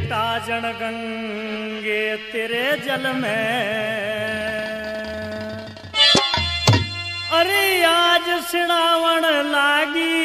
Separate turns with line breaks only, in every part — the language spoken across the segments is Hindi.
बेटा जन गंगे तेरे जल में, अरे आज सिणावण लागी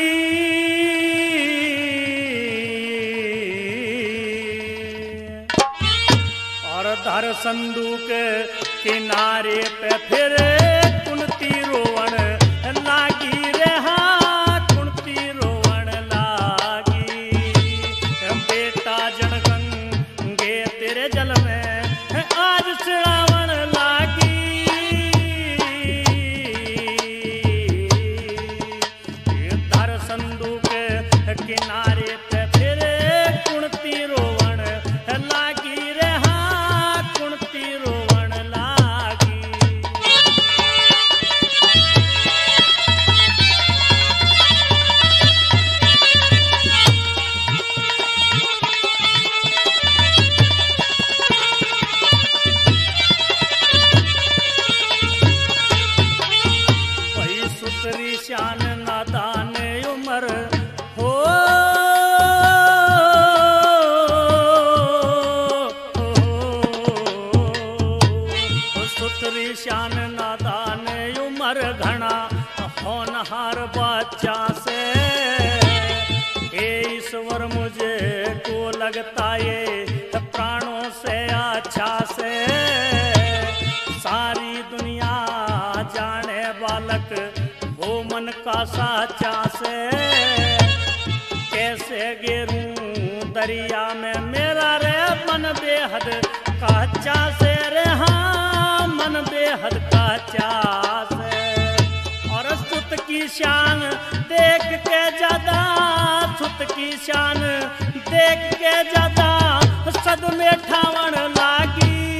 और धर संदूक किनारे पे फिर कुंती रोवण लागी रे, हाँ कुंती रोवण लागी। बेटा जन गंगे तेरे जल में आज सिणावण लागी, धर संदूक किनारे पे फिर कुंती रोवण लागी रे, हाँ कुंती रोवण लागी। भई सुतरी शान नादान उमर हो, सुतरी शान नादान उमर घना होनहार बच्चा से, हे ईश्वर मुझे को लगता ये प्राणों से अच्छा से, सारी दुनिया जाने बालक वो मन का साचा से, कैसे गिरूं दरिया में मेरा रे मन बेहद काचा से रे, हाँ मन बेहद काचा से। और सुत की शान देख के ज्यादा, सुत की शान देख के ज्यादा सदमे ठावण लागी,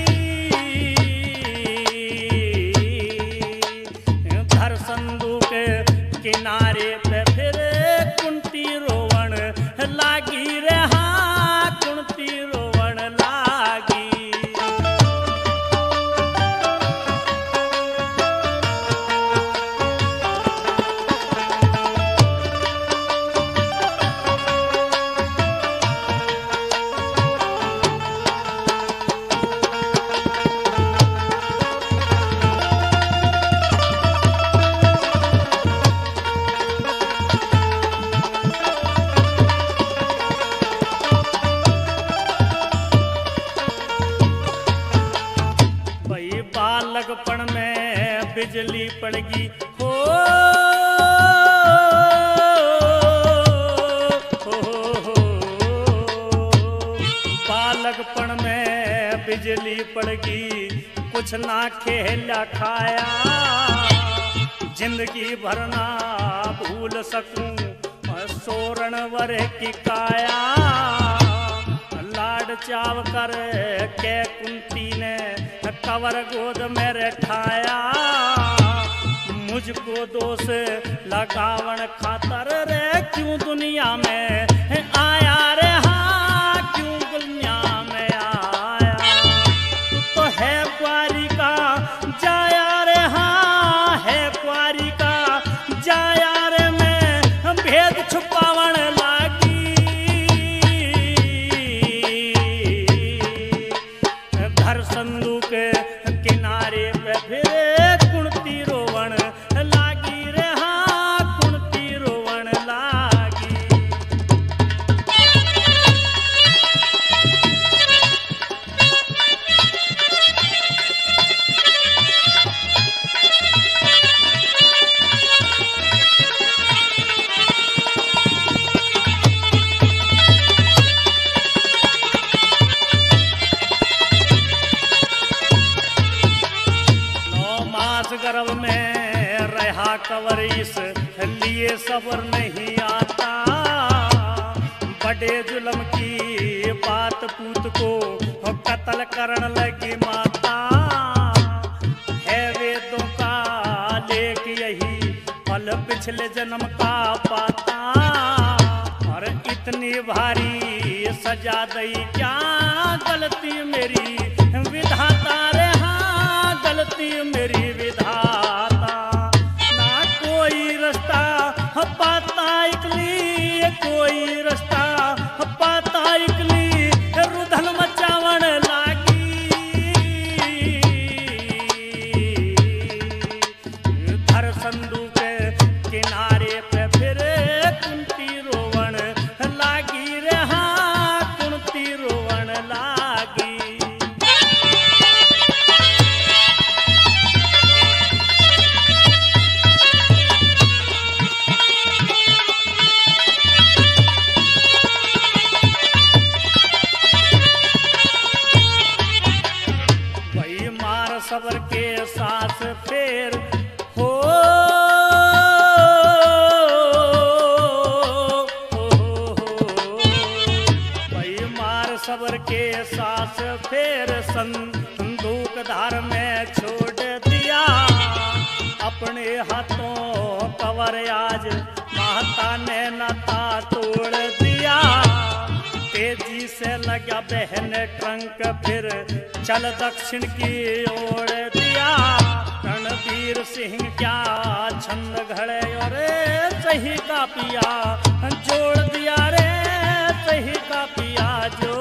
धर संदूक किनारे पे फिर कुंती रोवण लागी रे, हाँ कुंती रोवण लागी। बालकपन में बिजली पड़गी हो, बालकपन में बिजली पड़गी कुछ ना खेला खाया, जिंदगी भर ना भूल सकूं सोरण वर की काया। लाड चाव कर के कुंती ने कवर गोद में रठाया, मुझको दोष लगावण खातर रे क्यों दुनिया में आया रे, हाँ क्यों दुनिया में आया। तू तो है कुआरी का जाया रे, हाँ है कुआरी का जाया रे, मैं भेद छुपावण लागी, धर संदूक किनारे पे फिर कुंती रोवण लागी रे, हाँ कुंती रोवण लागी। गर्भ में रहा कवर इस लिए सबर नहीं आता, बड़े जुल्म की बात पूत को कत्ल करने लगी माता, है वेदों का लेख यही फल पिछले जन्म का पाता, और इतनी भारी सजा दई क्या गलती मेरी विधाता रे, हाँ गलती मेरी विधाता। ना कोई रास्ता पाता इकली, कोई रास्ता पाता इकली, सबर के सास फेर हो भाई मार सबर के सास फेर संदूक धार में छोड़ दिया अपने हाथों कवर आज माता ने नाता तोड़ दिया तेजी से लगा बहन ट्रंक फिर चल दक्षिण की ओर दिया रणवीर सिंह क्या छंद घड़े अरे सही का पिया जोड़ दिया रे सही का पिया जोड़